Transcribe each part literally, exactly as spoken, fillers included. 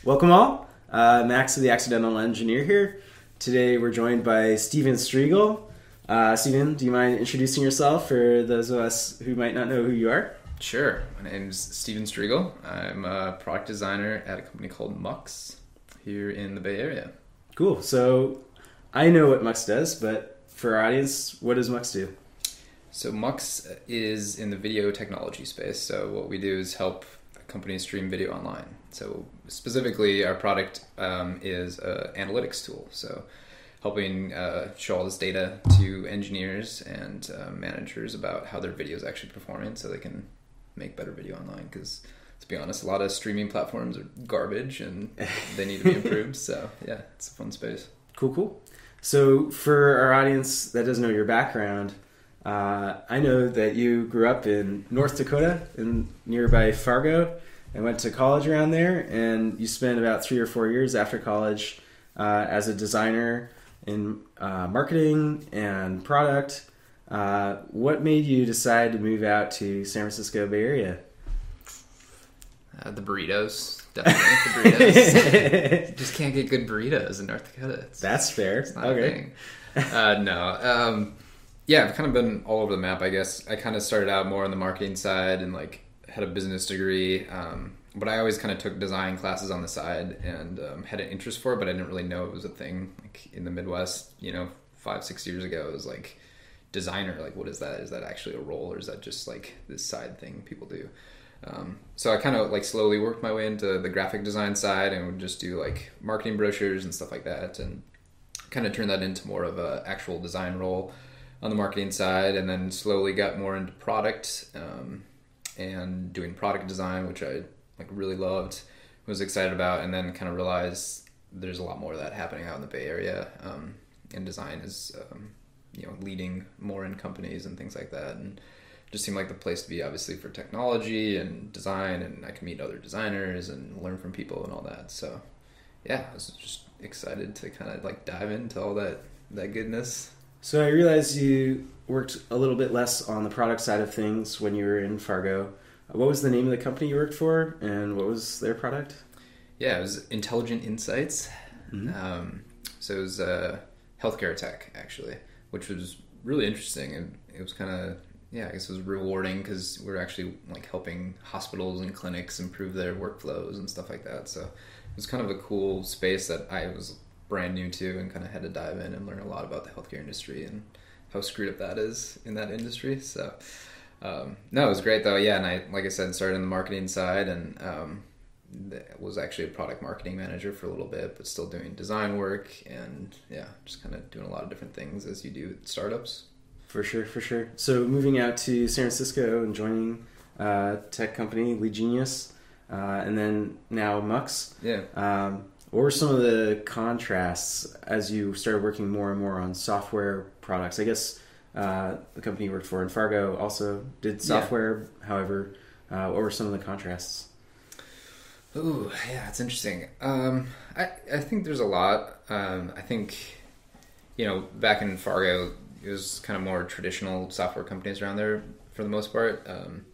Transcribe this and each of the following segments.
Welcome all. Uh, Max of the Accidental Engineer here. Today we're joined by Steven Striegel. Uh, Steven, do you mind introducing yourself for those of us who might not know who you are? Sure. My name is Steven Striegel. I'm a product designer at a company called Mux here in the Bay Area. Cool. So I know what Mux does, but for our audience, what does Mux do? So Mux is in the video technology space. So what we do is help companies stream video online. So specifically, our product um, is an analytics tool. So helping uh, show all this data to engineers and uh, managers about how their video is actually performing so they can make better video online. Because to be honest, a lot of streaming platforms are garbage and they need to be improved. So yeah, it's a fun space. Cool, cool. So for our audience that doesn't know your background, uh, I know that you grew up in North Dakota in nearby Fargo and went to college around there, and you spent about three or four years after college uh, as a designer in uh, marketing and product. Uh, what made you decide to move out to San Francisco Bay Area? Uh, the burritos. Definitely the burritos. Just can't get good burritos in North Dakota. It's, That's fair. It's not okay. a thing. Uh, no. Um, yeah, I've kind of been all over the map, I guess. I kind of started out more on the marketing side and like had a business degree. Um, but I always kind of took design classes on the side and um, had an interest for it, but I didn't really know it was a thing. Like in the Midwest, you know, five, six years ago, it was like designer. Like, what is that? Is that actually a role, or is that just like this side thing people do? Um, so I kind of like slowly worked my way into the graphic design side and would just do like marketing brochures and stuff like that, and kind of turned that into more of a actual design role on the marketing side, and then slowly got more into product um, and doing product design, which I like really loved, was excited about, and then kind of realized there's a lot more of that happening out in the Bay Area, um, and design is um, you know leading more in companies and things like that, and just seemed like the place to be, obviously, for technology and design, and I can meet other designers and learn from people and all that. So yeah, I was just excited to kind of like dive into all that that goodness. So I realized you worked a little bit less on the product side of things when you were in Fargo. What was the name of the company you worked for, and what was their product? Yeah, it was Intelligent Insights. Mm-hmm. Um, so it was uh, healthcare tech, actually, which was really interesting, and it was kind of, yeah, I guess it was rewarding because we were actually like helping hospitals and clinics improve their workflows and stuff like that. So it was kind of a cool space that I was brand new to and kind of had to dive in and learn a lot about the healthcare industry and how screwed up that is in that industry. So um, no, it was great though. Yeah, and I, like I said, started on the marketing side and um, was actually a product marketing manager for a little bit, but still doing design work and yeah, just kind of doing a lot of different things as you do at startups. For sure, for sure. So moving out to San Francisco and joining a tech company, Lead Genius, uh, and then now Mux. Yeah. Um, what were some of the contrasts as you started working more and more on software products? I guess uh, the company you worked for in Fargo also did software. Yeah. However, uh, what were some of the contrasts? Ooh, yeah, it's interesting. Um, I, I think there's a lot. Um, I think, you know, back in Fargo, it was kind of more traditional software companies around there for the most part. Um,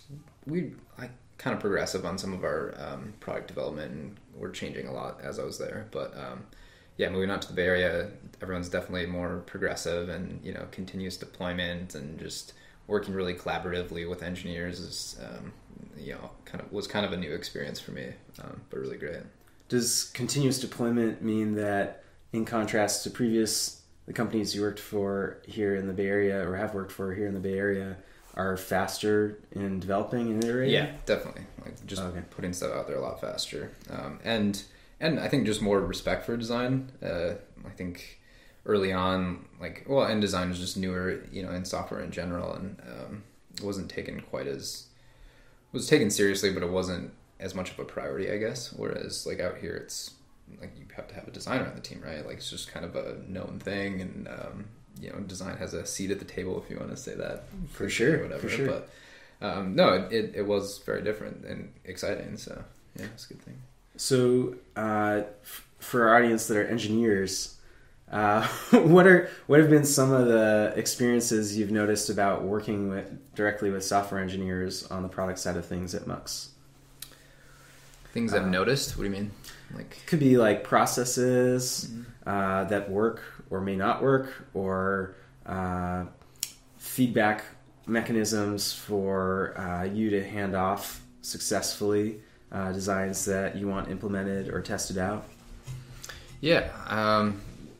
we I kind of progressive on some of our um, product development, and we're changing a lot as I was there. But um, yeah, moving out to the Bay Area, everyone's definitely more progressive, and you know, continuous deployment and just working really collaboratively with engineers is um, you know kind of was kind of a new experience for me, um, but really great. Does continuous deployment mean that, in contrast to previous the companies you worked for here in the Bay Area or have worked for here in the Bay Area are faster in developing and iterating? Yeah, definitely. Like just okay. putting stuff out there a lot faster. Um, and and I think just more respect for design. Uh, I think early on, like, well, and design was just newer, you know, in software in general, and um, it wasn't taken quite as, it was taken seriously, but it wasn't as much of a priority, I guess. Whereas like out here, it's, like you have to have a designer on the team, right? Like it's just kind of a known thing, and um, you know, design has a seat at the table, if you want to say that. For sure, or whatever. For sure. But um, no, it, it it was very different and exciting. So yeah, it's a good thing. So uh, f- for our audience that are engineers, uh, what are what have been some of the experiences you've noticed about working with directly with software engineers on the product side of things at Mux? Things I've uh, noticed? What do you mean? Like could be like processes mm-hmm. uh, that work or may not work, or uh, feedback mechanisms for uh, you to hand off successfully uh, designs that you want implemented or tested out. Yeah. Um,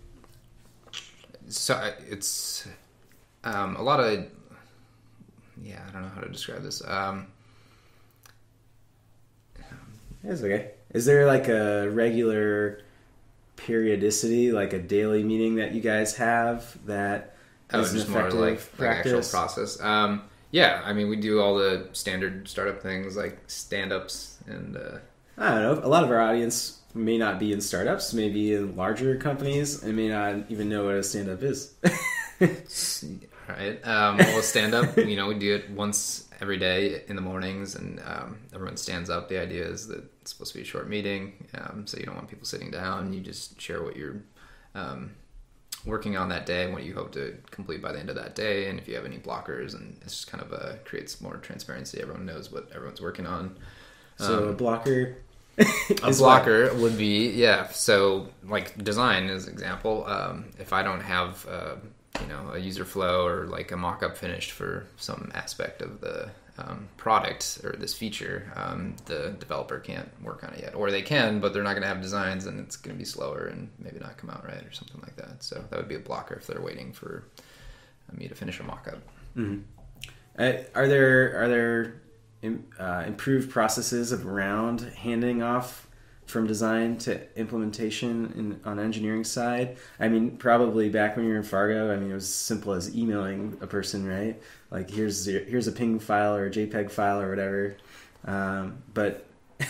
so it's um, a lot of, yeah, I don't know how to describe this. Um, it's okay. Is there like a regular periodicity, like a daily meeting that you guys have that oh, is just an more effective like, like actual practice? process? Um, yeah, I mean, we do all the standard startup things like stand-ups and... Uh, I don't know. A lot of our audience may not be in startups, maybe in larger companies, and may not even know what a stand-up is. Right. Um, well, stand-up, you know, we do it once every day in the mornings, and um, everyone stands up. The idea is that it's supposed to be a short meeting, um, so you don't want people sitting down. You just share what you're um, working on that day and what you hope to complete by the end of that day, and if you have any blockers, and it's just kind of a, creates more transparency. Everyone knows what everyone's working on. So um, a blocker... a blocker what? would be, yeah, so like design as an example. Um, if I don't have... Uh, you know, a user flow or like a mock-up finished for some aspect of the um, product or this feature, um, the developer can't work on it yet. Or they can, but they're not going to have designs, and it's going to be slower and maybe not come out right or something like that. So that would be a blocker if they're waiting for me to finish a mock-up. Mm-hmm. Uh, are there are there uh, improved processes around handing off from design to implementation in, on engineering side? I mean, probably back when you were in Fargo, I mean, it was as simple as emailing a person, right? Like, here's your, here's a ping file or a JPEG file or whatever. Um, but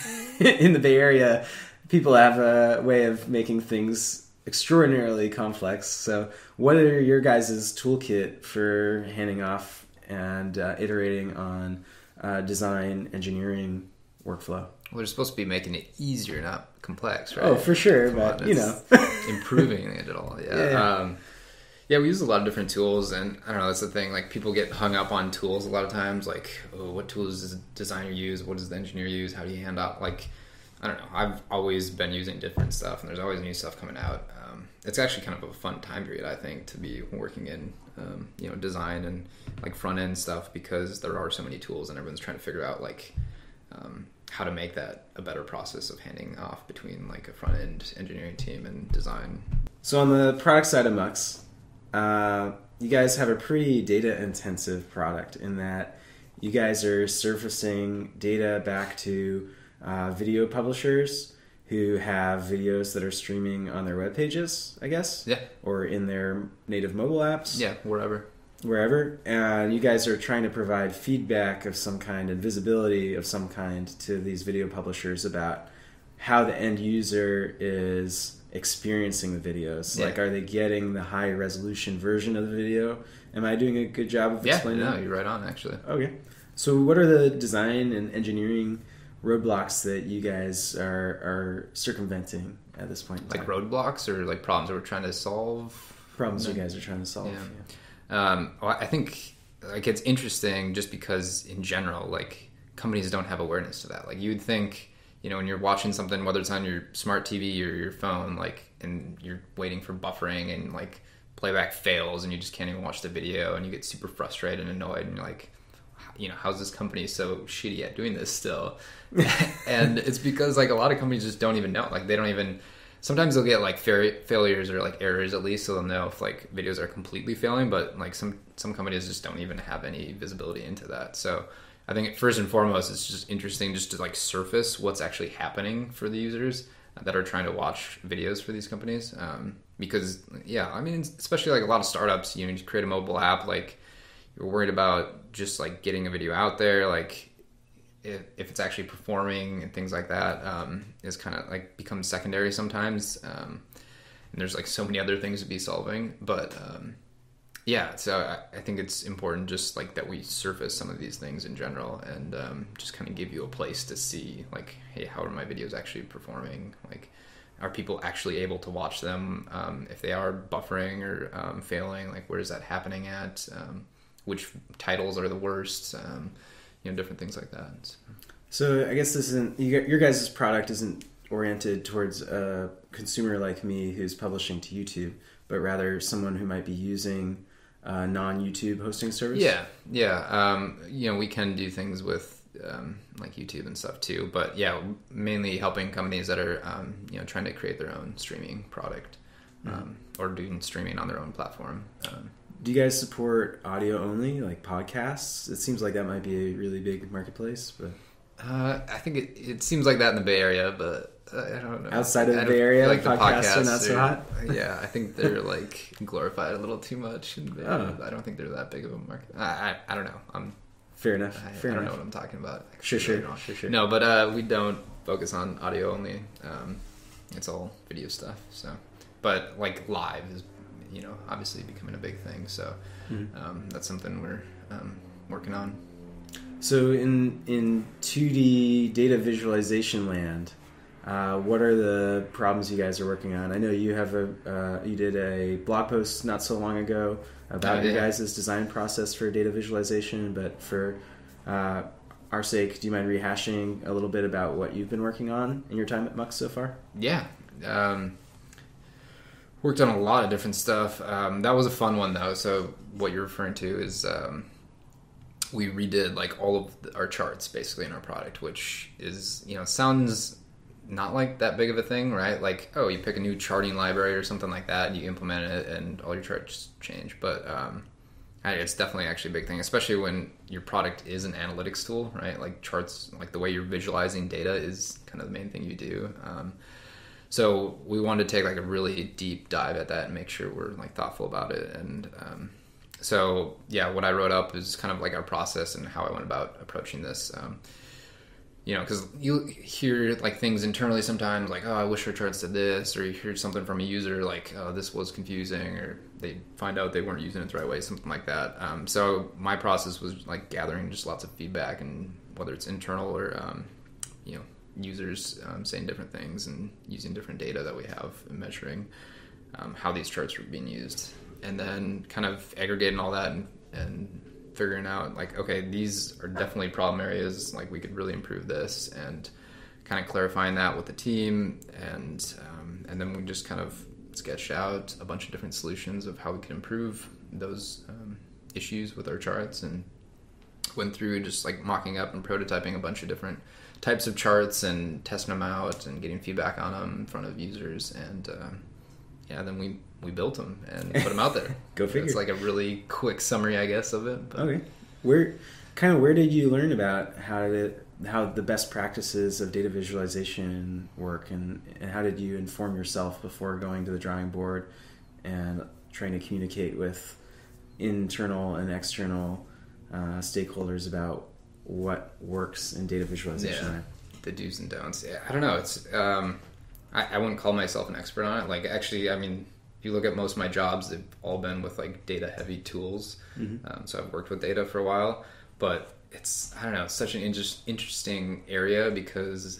in the Bay Area, people have a way of making things extraordinarily complex. So what are your guys' toolkit for handing off and uh, iterating on uh, design engineering workflow? Well, they're supposed to be making it easier, not complex, right? Oh, for sure, Come but on, you know, improving it all. Yeah, yeah. Um, yeah. We use a lot of different tools, and I don't know. That's the thing. Like, people get hung up on tools a lot of times. Like, oh, what tools does the designer use? What does the engineer use? How do you hand out? Like, I don't know. I've always been using different stuff, and there's always new stuff coming out. Um, it's actually kind of a fun time period, I think, to be working in um, you know, design and like front end stuff, because there are so many tools, and everyone's trying to figure out like. Um, how to make that a better process of handing off between like a front end engineering team and design. So on the product side of Mux, uh, you guys have a pretty data intensive product in that you guys are surfacing data back to uh, video publishers who have videos that are streaming on their web pages, I guess? Yeah. Or in their native mobile apps? Yeah, wherever. Wherever, and you guys are trying to provide feedback of some kind and visibility of some kind to these video publishers about how the end user is experiencing the videos. Yeah. Like, are they getting the high resolution version of the video? Am I doing a good job of yeah, explaining no, that? you're right on, actually. Okay. So what are the design and engineering roadblocks that you guys are, are circumventing at this point in time? Like roadblocks or like problems that we're trying to solve? Problems you guys are trying to solve. Yeah. Yeah. Um, well, I think like it's interesting just because in general, like companies don't have awareness to that. Like you'd think, you know, when you're watching something, whether it's on your smart T V or your phone, like, and you're waiting for buffering and like playback fails and you just can't even watch the video and you get super frustrated and annoyed and you're like, you know, how's this company so shitty at doing this still? And it's because like a lot of companies just don't even know. Like they don't even... Sometimes they'll get like fa- failures or like errors at least, so they'll know if like videos are completely failing. But like some some companies just don't even have any visibility into that. So I think first and foremost, it's just interesting just to like surface what's actually happening for the users that are trying to watch videos for these companies. Um, because yeah, I mean, especially like a lot of startups, you know, you create a mobile app, like you're worried about just like getting a video out there, like. If, if it's actually performing and things like that um, is kind of like becomes secondary sometimes. Um, and there's like so many other things to be solving. But um, yeah, so I, I think it's important just like that we surface some of these things in general and um, just kind of give you a place to see like, hey, how are my videos actually performing? Like, are people actually able to watch them? Um, if they are buffering or um, failing, like where is that happening at? Um, which titles are the worst? Um, you know, different things like that. So I guess this isn't, you, your guys' product isn't oriented towards a consumer like me who's publishing to YouTube, but rather someone who might be using a non-YouTube hosting service? Yeah, yeah. Um, you know, we can do things with um, like YouTube and stuff too, but yeah, mainly helping companies that are um, you know trying to create their own streaming product um, mm-hmm. or doing streaming on their own platform. Um, do you guys support audio only, like podcasts? It seems like that might be a really big marketplace, but uh, I think it, it seems like that in the Bay Area, but uh, I don't know. Outside of the Bay Area, like podcasts, podcasts are not so hot. Yeah, I think they're like glorified a little too much. In the Bay Area. Oh. I don't think they're that big of a market. I I, I don't know. I'm fair enough. I, fair I don't enough. know what I'm talking about. Sure, sure, sure, sure. No, but uh, we don't focus on audio only. Um, it's all video stuff. So, but like live is, you know, obviously becoming a big thing. So mm-hmm. um, that's something we're um, working on. So in in two D data visualization land, uh, what are the problems you guys are working on? I know you have a uh, you did a blog post not so long ago about oh, yeah. your guys' design process for data visualization, but for uh, our sake, do you mind rehashing a little bit about what you've been working on in your time at Mux so far? Yeah. Um, worked on a lot of different stuff. Um, that was a fun one though. So what you're referring to is um, we redid like all of our charts basically in our product, which is, you know, sounds not like that big of a thing, right? Like, oh, you pick a new charting library or something like that and you implement it and all your charts change. But um, it's definitely actually a big thing, especially when your product is an analytics tool, right? Like charts, like the way you're visualizing data is kind of the main thing you do. Um, so we wanted to take like a really deep dive at that and make sure we're like thoughtful about it. And um, so, yeah, what I wrote up is kind of like our process and how I went about approaching this. Um, You know, because you hear like things internally sometimes, like, oh, I wish our charts did this, or you hear something from a user like, oh, this was confusing, or they find out they weren't using it the right way, something like that. Um, so my process was like gathering just lots of feedback, and whether it's internal or um, you know, users um, saying different things and using different data that we have and measuring um, how these charts were being used, and then kind of aggregating all that and, and figuring out like, okay, these are definitely problem areas, like we could really improve this, and kind of clarifying that with the team, and um, and then we just kind of sketched out a bunch of different solutions of how we could improve those um, issues with our charts, and went through just like mocking up and prototyping a bunch of different types of charts and testing them out and getting feedback on them in front of users, and um, yeah, then we we built them and put them out there. Go figure. It's like a really quick summary, I guess, of it. But. Okay. Where, kind of, where did you learn about how to, how the best practices of data visualization work, and, and how did you inform yourself before going to the drawing board and trying to communicate with internal and external uh, stakeholders about what works in data visualization? Yeah, the do's and don'ts. Yeah, I don't know. It's um, I, I wouldn't call myself an expert on it. Like, actually, I mean, if you look at most of my jobs, they've all been with like data heavy tools. Mm-hmm. Um, so I've worked with data for a while, but it's, I don't know, it's such an inter- interesting area because,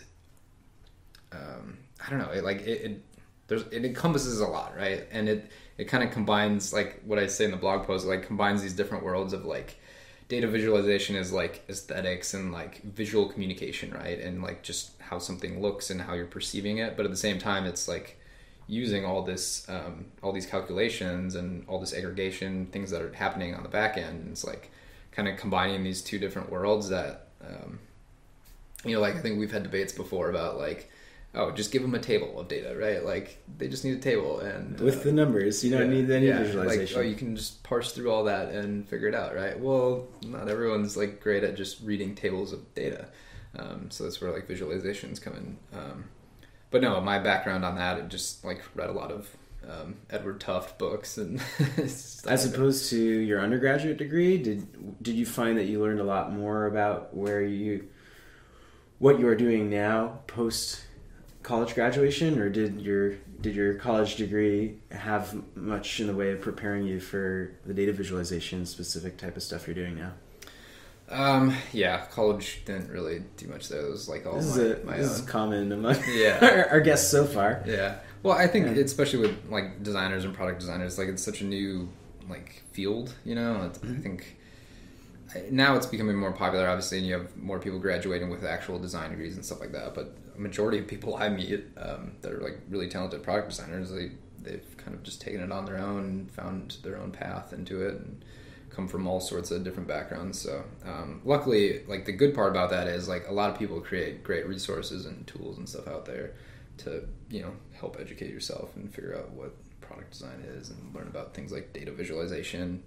um, I don't know, it like, it, it, there's, it encompasses a lot, right? And it, it kind of combines like what I say in the blog post, it like combines these different worlds of like, data visualization is like aesthetics and like visual communication, right? And like just how something looks and how you're perceiving it. But at the same time, it's like using all this, um, all these calculations and all this aggregation, things that are happening on the back end. And it's like kind of combining these two different worlds that, um, you know, like I think we've had debates before about like, oh, just give them a table of data, right? Like they just need a table, and with uh, the numbers, you don't yeah, need any yeah, visualization. Like, oh, you can just parse through all that and figure it out, right? Well, not everyone's like great at just reading tables of data, um, so that's where like visualizations come in. Um, but no, my background on that, I just like read a lot of um, Edward Tufte books, and as opposed to your undergraduate degree, did did you find that you learned a lot more about where you, what you are doing now post college graduation, or did your did your college degree have much in the way of preparing you for the data visualization specific type of stuff you're doing now? Um, yeah, college didn't really do much there. It was like all this my, is a, my this own. is common among yeah. our, our guests so far. Yeah. Well, I think yeah. especially with like designers and product designers, like it's such a new like field, you know. Mm-hmm. I think now it's becoming more popular, obviously, and you have more people graduating with actual design degrees and stuff like that. But a majority of people I meet um, that are like really talented product designers, they they've kind of just taken it on their own, found their own path into it, and come from all sorts of different backgrounds. So um, luckily, like the good part about that is like a lot of people create great resources and tools and stuff out there to, you know, help educate yourself and figure out what product design is and learn about things like data visualization.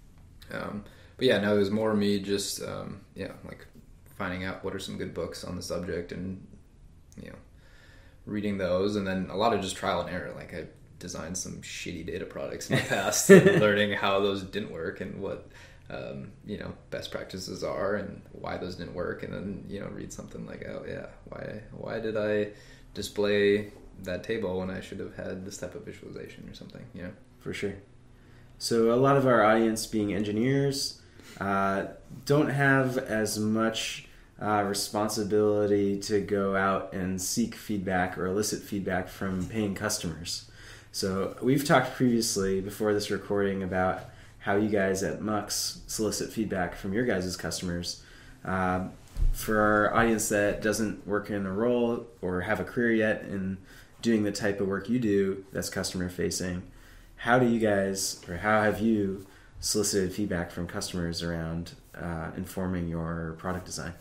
Um, But yeah, no, it was more me just, um, yeah, like finding out what are some good books on the subject and, you know, reading those. And then a lot of just trial and error. Like I designed some shitty data products in the past and learning how those didn't work and what, um, you know, best practices are and why those didn't work. And then, you know, read something like, oh yeah, why, why did I display that table when I should have had this type of visualization or something, you know? For sure. So a lot of our audience being engineers, Uh, don't have as much uh, responsibility to go out and seek feedback or elicit feedback from paying customers. So we've talked previously before this recording about how you guys at Mux solicit feedback from your guys' customers. Uh, for our audience that doesn't work in a role or have a career yet in doing the type of work you do that's customer facing, how do you guys, or how have you solicited feedback from customers around uh, informing your product design?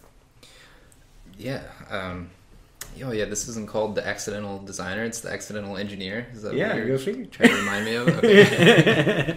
Yeah. Um, oh, yeah. This isn't called the accidental designer; it's the accidental engineer. Is that yeah, what you're go figure. Trying to remind me of? Okay.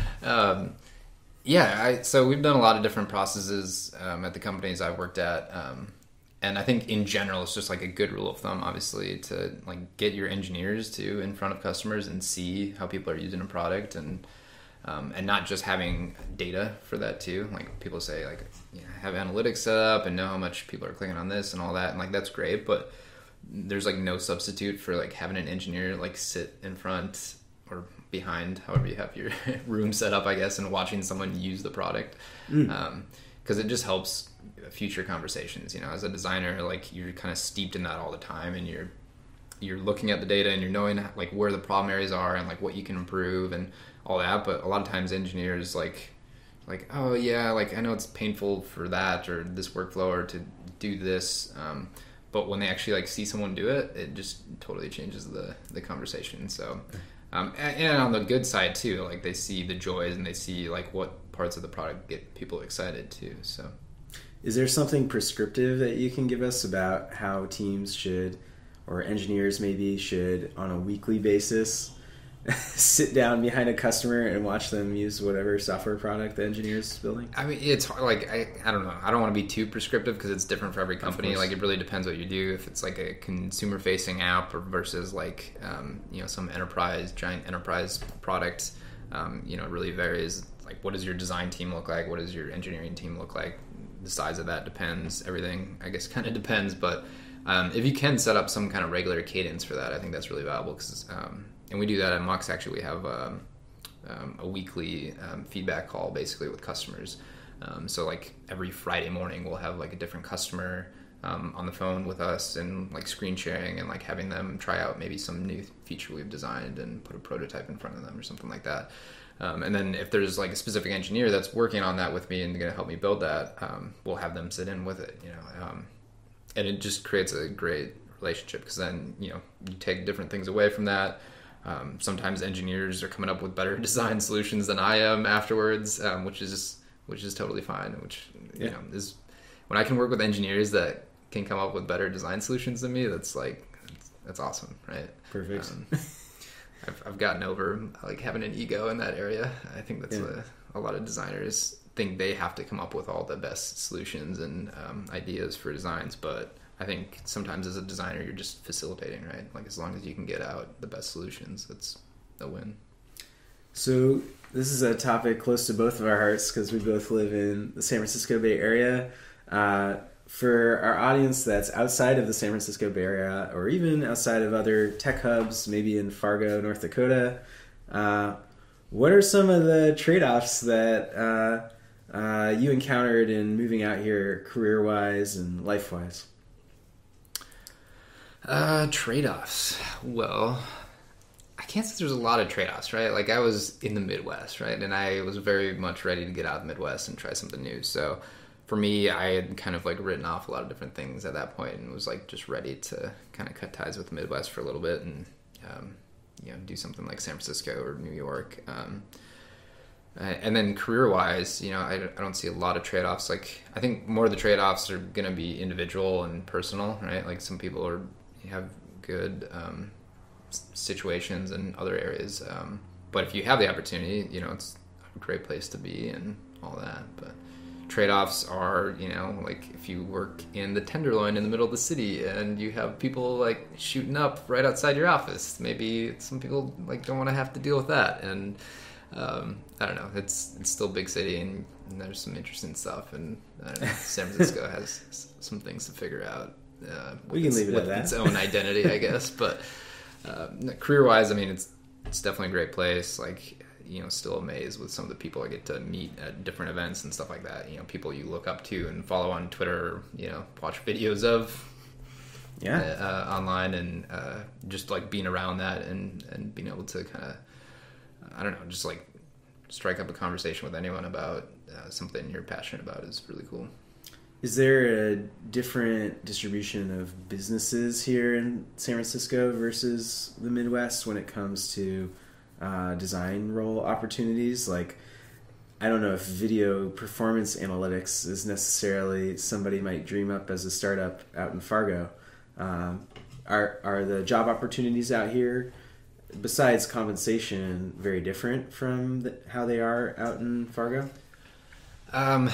um, yeah. I, so we've done a lot of different processes um, at the companies I've worked at, um, and I think in general, it's just like a good rule of thumb, obviously, to like get your engineers to in front of customers and see how people are using a product and. Um, and not just having data for that too. Like people say, like, you know, have analytics set up and know how much people are clicking on this and all that, and like that's great. But there's like no substitute for like having an engineer like sit in front or behind, however you have your room set up, I guess, and watching someone use the product, because mm. um, it just helps future conversations. You know, as a designer, like you're kind of steeped in that all the time, and you're you're looking at the data and you're knowing like where the problem areas are and like what you can improve and all that. But a lot of times engineers like like oh yeah, like I know it's painful for that or this workflow or to do this, um, but when they actually like see someone do it, it just totally changes the the conversation. So um, and, and on the good side too, like they see the joys and they see like what parts of the product get people excited too. So is there something prescriptive that you can give us about how teams should, or engineers maybe should, on a weekly basis sit down behind a customer and watch them use whatever software product the engineer's building? I mean, it's hard, like I, I don't know. I don't want to be too prescriptive because it's different for every company. Like it really depends what you do. If it's like a consumer-facing app or versus like um, you know, some enterprise, giant enterprise product, um, you know, it really varies. Like, what does your design team look like? What does your engineering team look like? The size of that depends. Everything, I guess, kind of depends. But um, if you can set up some kind of regular cadence for that, I think that's really valuable because. Um, And we do that at Mux. Actually, we have um, um, a weekly um, feedback call basically with customers. Um, so like every Friday morning, we'll have like a different customer um, on the phone with us and like screen sharing and like having them try out maybe some new feature we've designed and put a prototype in front of them or something like that. Um, and then if there's like a specific engineer that's working on that with me and going to help me build that, um, we'll have them sit in with it, you know. Um, and it just creates a great relationship because then, you know, you take different things away from that. Um, sometimes engineers are coming up with better design solutions than I am afterwards, um, which is just, which is totally fine. Which you yeah. know is when I can work with engineers that can come up with better design solutions than me. That's like that's, that's awesome, right? Perfect. Um, I've I've gotten over like having an ego in that area. I think that's yeah. a, a lot of designers think they have to come up with all the best solutions and um, ideas for designs, but I think sometimes as a designer, you're just facilitating, right? Like as long as you can get out the best solutions, that's a win. So this is a topic close to both of our hearts because we both live in the San Francisco Bay Area. Uh, for our audience that's outside of the San Francisco Bay Area or even outside of other tech hubs, maybe in Fargo, North Dakota, uh, what are some of the trade-offs that uh, uh, you encountered in moving out here career-wise and life-wise? Uh, trade-offs. Well, I can't say there's a lot of trade-offs, right? Like I was in the Midwest, right? And I was very much ready to get out of the Midwest and try something new. So for me, I had kind of like written off a lot of different things at that point and was like just ready to kind of cut ties with the Midwest for a little bit and, um, you know, do something like San Francisco or New York. Um, and then career-wise, you know, I, I don't see a lot of trade-offs. Like I think more of the trade-offs are going to be individual and personal, right? Like some people are have good um, situations in other areas, um, but if you have the opportunity, you know, it's a great place to be and all that. But trade-offs are, you know, like if you work in the Tenderloin in the middle of the city and you have people like shooting up right outside your office, maybe some people like don't want to have to deal with that. And um, I don't know, it's it's still a big city and, and there's some interesting stuff, and I don't know, San Francisco has some things to figure out. Uh, we can its, leave it with at that. Its own identity, I guess. But uh, career-wise, I mean, it's it's definitely a great place. Like, you know, still amazed with some of the people I get to meet at different events and stuff like that. You know, people you look up to and follow on Twitter, you know, watch videos of, yeah, uh, online, and uh, just like being around that and and being able to kind of, I don't know, just like strike up a conversation with anyone about uh, something you're passionate about is really cool. Is there a different distribution of businesses here in San Francisco versus the Midwest when it comes to uh, design role opportunities? Like, I don't know if video performance analytics is necessarily somebody might dream up as a startup out in Fargo. Um, are are the job opportunities out here, besides compensation, very different from the, how they are out in Fargo? Um.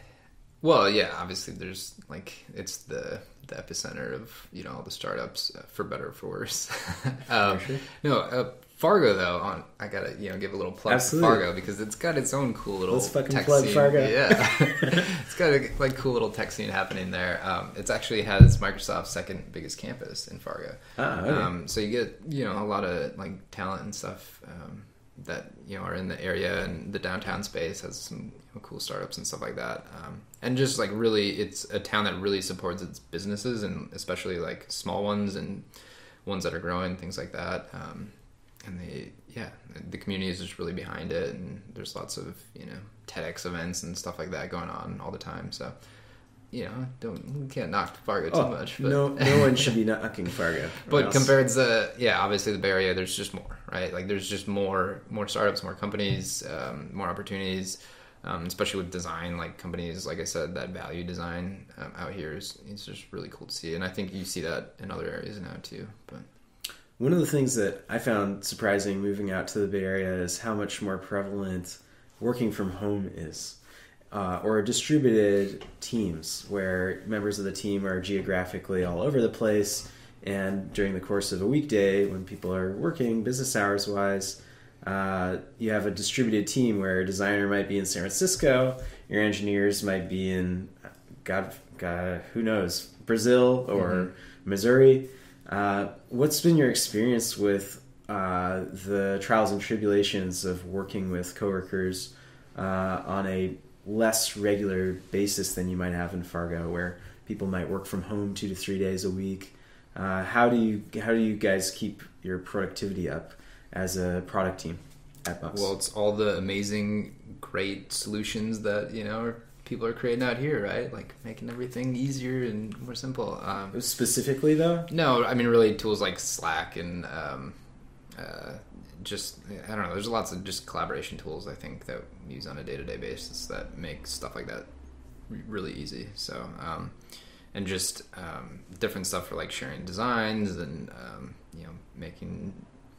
Well, yeah, obviously there's like, it's the, the epicenter of, you know, all the startups, uh, for better or for worse. um, for sure. No, uh, Fargo though, on I gotta, you know, give a little plug Absolutely. for Fargo because it's got its own cool little Let's fucking tech plug scene. Fargo. Yeah. It's got a like cool little tech scene happening there. Um, it's actually has Microsoft's second biggest campus in Fargo. Ah, okay. Um, so you get, you know, a lot of like talent and stuff, um, that, you know, are in the area, and the downtown space has some, you know, cool startups and stuff like that. Um, and just like really, it's a town that really supports its businesses, and especially like small ones and ones that are growing, things like that. Um, and they, yeah, the community is just really behind it, and there's lots of, you know, TEDx events and stuff like that going on all the time. So, you know, don't we can't knock Fargo too oh, much. But. No, no one should be knocking Fargo. But compared to, yeah, obviously the Bay Area, there's just more, right? Like there's just more, more startups, more companies, um, more opportunities, um, especially with design. Like companies, like I said, that value design um, out here is it's just really cool to see, and I think you see that in other areas now too. But one of the things that I found surprising moving out to the Bay Area is how much more prevalent working from home is. Uh, or distributed teams where members of the team are geographically all over the place, and during the course of a weekday when people are working business hours wise, uh, you have a distributed team where a designer might be in San Francisco, your engineers might be in God, God who knows, Brazil or mm-hmm. Missouri. Uh, what's been your experience with uh, the trials and tribulations of working with coworkers uh, on a less regular basis than you might have in Fargo, where people might work from home two to three days a week? Uh, how do you how do you guys keep your productivity up as a product team at Bucks? Well, it's all the amazing, great solutions that, you know, people are creating out here, right? Like making everything easier and more simple. Um, Specifically, though? No, I mean really tools like Slack and um, uh, just, I don't know, there's lots of just collaboration tools I think that we use on a day-to-day basis that make stuff like that really easy. So, um, and just um, different stuff for like sharing designs and, um, you know, making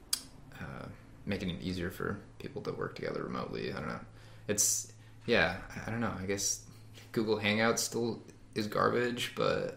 uh, making it easier for people to work together remotely. I don't know. It's, yeah, I don't know. I guess Google Hangouts still is garbage, but...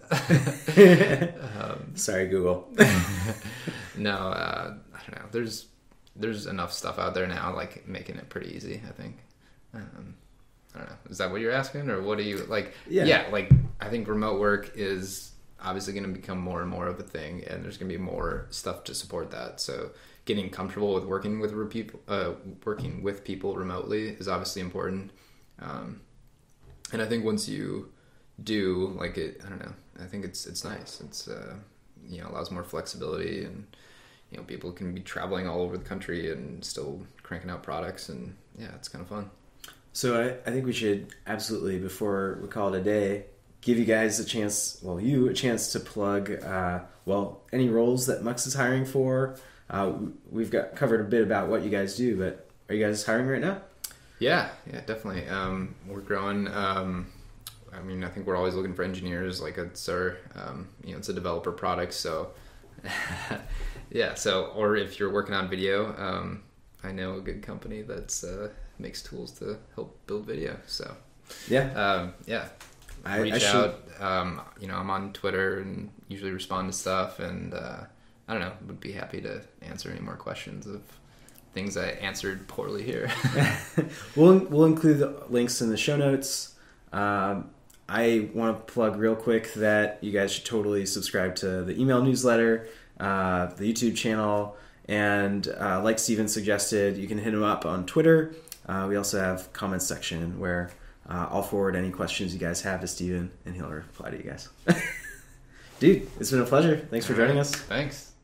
um, Sorry, Google. no, uh, I don't know. There's there's enough stuff out there now, like making it pretty easy, I think. Um, I don't know. Is that what you're asking, or what do you like? Yeah. yeah, like I think remote work is obviously going to become more and more of a thing, and there's going to be more stuff to support that. So getting comfortable with working with re- people, uh, working with people remotely is obviously important. Um, and I think once you do, like it, I don't know. I think it's it's nice. It's uh, you know, allows more flexibility, and you know, people can be traveling all over the country and still cranking out products, and yeah, it's kind of fun. So I, I think we should absolutely, before we call it a day, give you guys a chance, well, you a chance to plug, uh, well, any roles that Mux is hiring for. Uh, we've got covered a bit about what you guys do, but are you guys hiring right now? Yeah, yeah, definitely. Um, we're growing. Um, I mean, I think we're always looking for engineers. Like it's our, um, you know, it's a developer product. So, yeah. So, or if you're working on video, um, I know a good company that's uh, makes tools to help build video. So, yeah, um, yeah. I, Reach I out. Um, you know, I'm on Twitter and usually respond to stuff. And uh, I don't know, would be happy to answer any more questions of things I answered poorly here. we'll we'll include the links in the show notes. Um, I want to plug real quick that you guys should totally subscribe to the email newsletter, uh, the YouTube channel, and uh, like Steven suggested, you can hit him up on Twitter. Uh, we also have comments section where uh, I'll forward any questions you guys have to Steven, and he'll reply to you guys. Dude, it's been a pleasure. Thanks for joining us. Thanks.